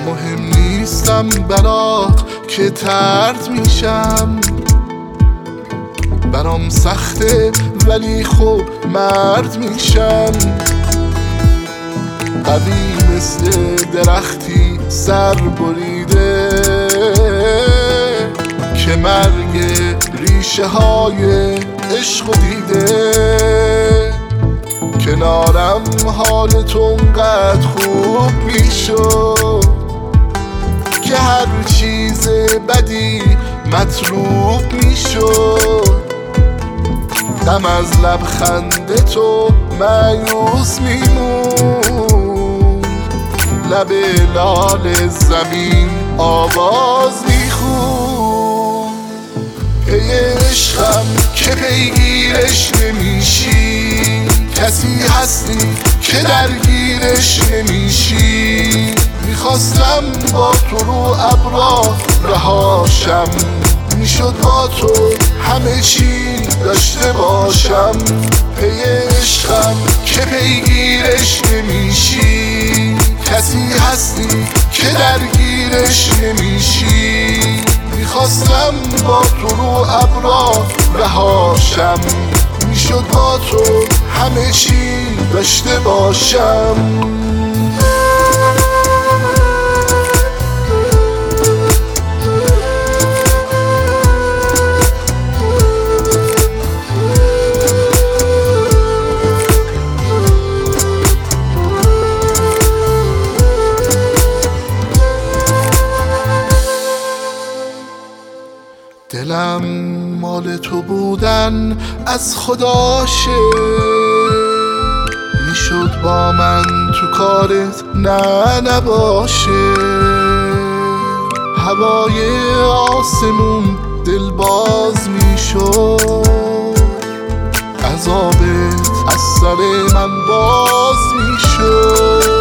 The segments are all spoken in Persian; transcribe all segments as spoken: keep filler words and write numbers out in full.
مهم نیستم برات که ترد میشم، برام سخته ولی خب مرد میشم. قوی مثل درختی سر بریده که مرگ ریشه های عشق و دیده. کنارم حال تو انقدر خوب میشد که هر چیز بدی مطلوب میشد. دم از لبخند تو مایوس میمون، لب لال زمین آواز میخون. ای عشقم که پیگیرش نمیشی، کسی هستی که درگیرش نمیشی. میخواستم با تو رو ابرا رهاشم، میشد با تو همه چی داشته باشم. ای عشقم که پیگیرش نمیشی، کسی هستی که درگیرش نمیشی. میخواستم با تو رو ابرا رهاشم، میشد با تو همه چی داشته باشم. دلم مال تو بودن از خداشه، میشد با من تو کارت نه نباشه. هوای آسمون دل باز میشد، عذابت از سر من باز میشد.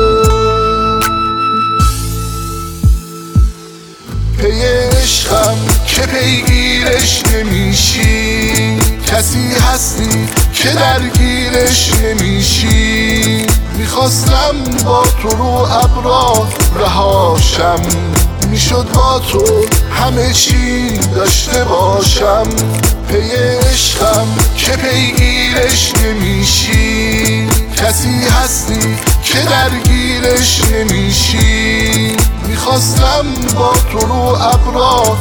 پی عشقم که پیگیرش نمیشی، کسی هستی که درگیرش نمیشی. میخواستم با تو رو ابرا رهاشم، میشد با تو همه چی داشته باشم. پی عشقم که پیگیرش نمیشی، کسی هستی که درگیرش نمیشی. میخواستم با تو رو ابرا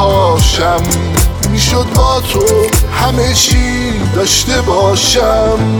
رهاشم، میشد با تو همه چی داشته باشم.